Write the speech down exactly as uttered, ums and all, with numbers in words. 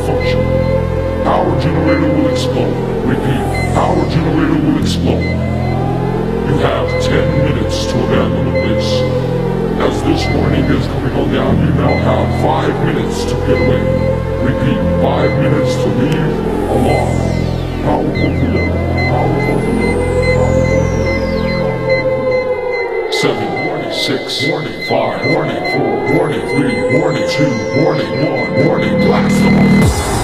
malfunction. Power generator will explode. Repeat, power generator will explode. You have ten minutes to abandon the place. As this warning is coming on down, you now have five minutes to get away. Repeat, five minutes to leave. Alarm. Powerful preload. Powerful preload. Seven. Warning six. Warning five. Warning four. Warning three. Warning two. Warning one. Warning blast off.